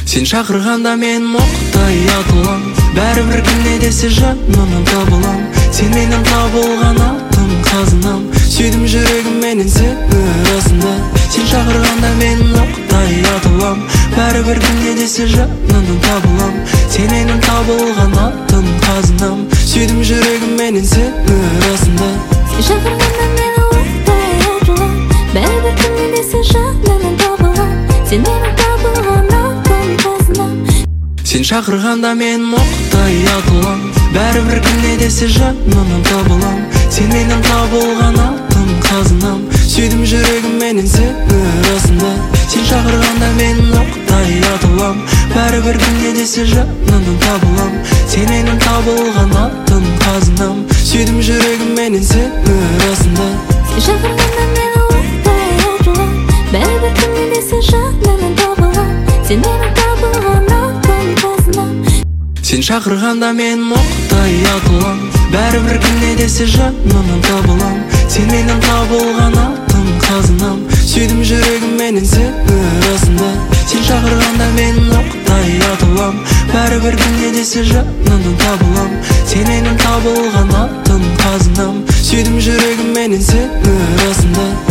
Сен шақырғанда мен оқтай атылам, бәрібір кімне десе жанымнан табылам. Сен менің табылған алтын қазынам, сүйдім жүрегім менен сені расында. Сен шақырғанда мен оқтай атылам, бәрібір кімне десе жанымнан табылам. Сен менің табылған алтын қазынам, сүйдім жүрегім менен сені расында. Сен шақырғанда мен оқтай атылам, бәрібір кімне десе жанымнан табылам. Сен менің табылған алтын қазынам. Сен шақырғанда мен оқтай атылам, бәрібір кімне десе жанымнан табылам. Сен менің табылған алтын қазынам, сүйдім жүрегім менен сені расында. Сен шақырғанда мен оқтай атылам, бәрібір кімне десе жанымнан табылам. Сен менің табылған алтын қазынам, сүйдім жүрегім менен сені расында. Сен шақырғанда мен оқтай атылам, бәрібір кімне десе жанымнан табылам. Сен менің табылған алтын қазынам. Сен шақырғанда мен оқтай атылам, бәрібір кімне десе жанымнан табылам. Сен менің табылған алтын қазынам, сүйдім жүрегім менен сені расында. Сен шақырғанда мен оқтай атылам, бәрібір кімне десе жанымнан табылам. Сен менің табылған алтын қазынам, сүйдім жүрегім менен сені расында.